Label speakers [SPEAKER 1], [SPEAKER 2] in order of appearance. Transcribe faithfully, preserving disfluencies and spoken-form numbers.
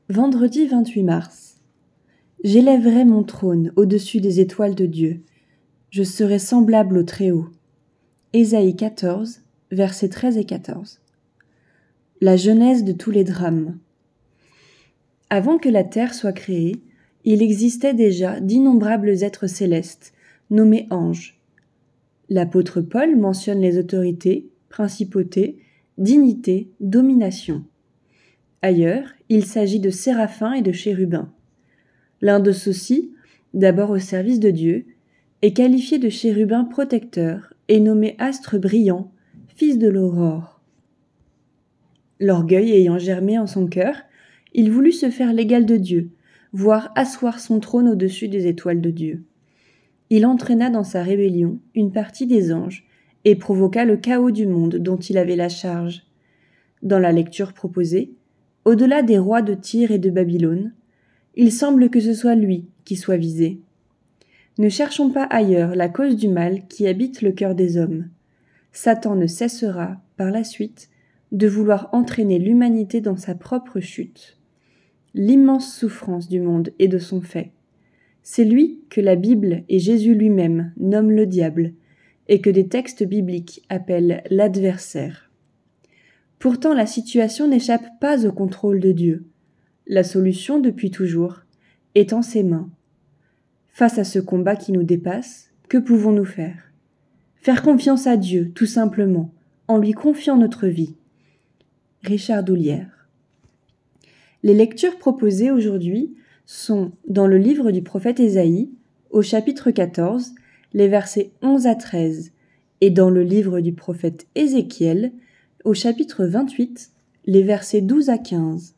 [SPEAKER 1] Vendredi vingt-huit mars. J'élèverai mon trône au-dessus des étoiles de Dieu. Je serai semblable au Très-Haut. Ésaïe quatorze, versets treize et quatorze. La genèse de tous les drames. Avant que la terre soit créée, il existait déjà d'innombrables êtres célestes, nommés anges. L'apôtre Paul mentionne les autorités, principautés, dignités, dominations. Ailleurs, il s'agit de séraphins et de chérubins. L'un de ceux-ci, d'abord au service de Dieu, est qualifié de chérubin protecteur et nommé astre brillant, fils de l'aurore. L'orgueil ayant germé en son cœur, il voulut se faire l'égal de Dieu, voire asseoir son trône au-dessus des étoiles de Dieu. Il entraîna dans sa rébellion une partie des anges et provoqua le chaos du monde dont il avait la charge. Dans la lecture proposée, au-delà des rois de Tyr et de Babylone, il semble que ce soit lui qui soit visé. Ne cherchons pas ailleurs la cause du mal qui habite le cœur des hommes. Satan ne cessera, par la suite, de vouloir entraîner l'humanité dans sa propre chute. L'immense souffrance du monde est de son fait. C'est lui que la Bible et Jésus lui-même nomment le diable, et que des textes bibliques appellent l'adversaire. Pourtant, la situation n'échappe pas au contrôle de Dieu. La solution, depuis toujours, est en ses mains. Face à ce combat qui nous dépasse, que pouvons-nous faire ? Faire confiance à Dieu, tout simplement, en lui confiant notre vie. Richard Doulière. Les lectures proposées aujourd'hui sont dans le livre du prophète Ésaïe, au chapitre quatorze, les versets onze à treize, et dans le livre du prophète Ézéchiel, au chapitre vingt-huit, les versets douze à quinze.